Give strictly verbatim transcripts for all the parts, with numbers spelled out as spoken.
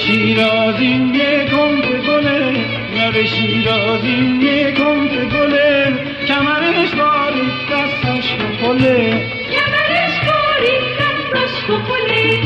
شیرازی یکم به گله، یار شیرازی یکم به گله، کمرش بارید دستش بخله، کمرش بارید دستش بخله.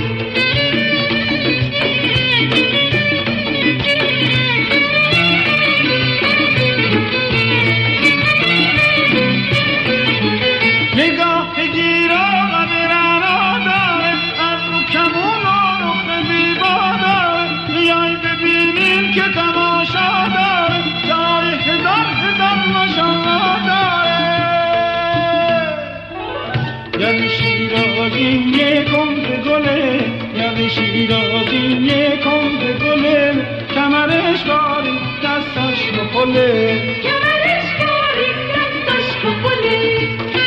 نگاه گیرا قدرنا داره، ابرو کمون و رخ زیبا داره، بیای ببینین که تماشا داره، جای هزار هزار ماشاءالله داره. یاد شیرازی یکم به گله، یاد شیرازی یکم به گله، کمرش بارید دستش بخله، کمرش بارید دستش بخله.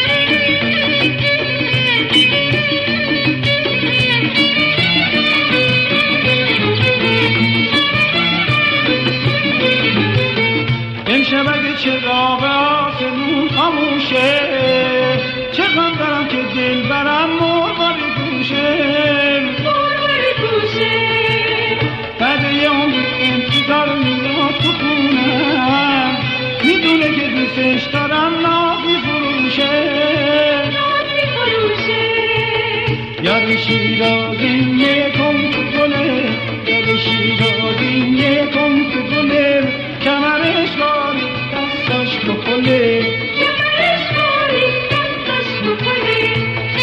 امشب اگه چراغ آسمون خاموشه، چه غم دارم که دل برم مرغاری پوشه، مرغاری پوشه. بعد یه عمر انتظار میاد تو خونم، میدونه که دوستش دارم ناز میفروشه، ناز میفروشه. یاد شیرازی یکم به گله، یاد شیرازی یکم به گله، کمرش بارید دستش بخله، کمرش بارید دستش بخله.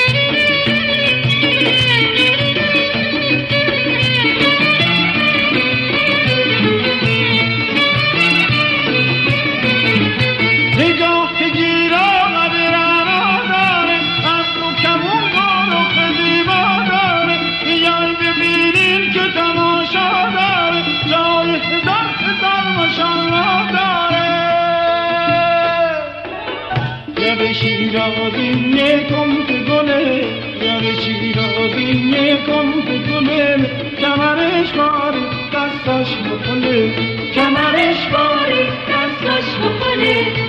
نگاه گیرا قدرنا داره، ابرو کمون و رخ زیبا داره، بیای ببینین که تماشا داره، جای هزار هزار ماشاءالله داره. یاد شیرازی یکم به گله، یاد شیرازی یکم به گله، کمرش بارید دستش بخله، کمرش بارید دستش بخله.